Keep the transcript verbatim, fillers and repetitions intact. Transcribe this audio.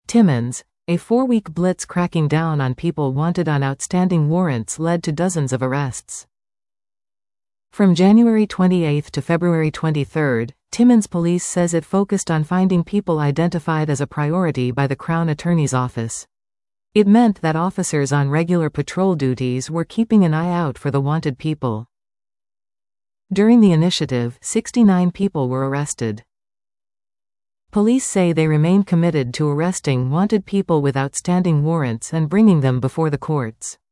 Timmins, a four-week blitz cracking down on people wanted on outstanding warrants led to dozens of arrests. From January twenty-eighth to February twenty-third, Timmins police says it focused on finding people identified as a priority by the Crown Attorney's Office. It meant that officers on regular patrol duties were keeping an eye out for the wanted people. During the initiative, sixty-nine people were arrested. Police say they remain committed to arresting wanted people with outstanding warrants and bringing them before the courts.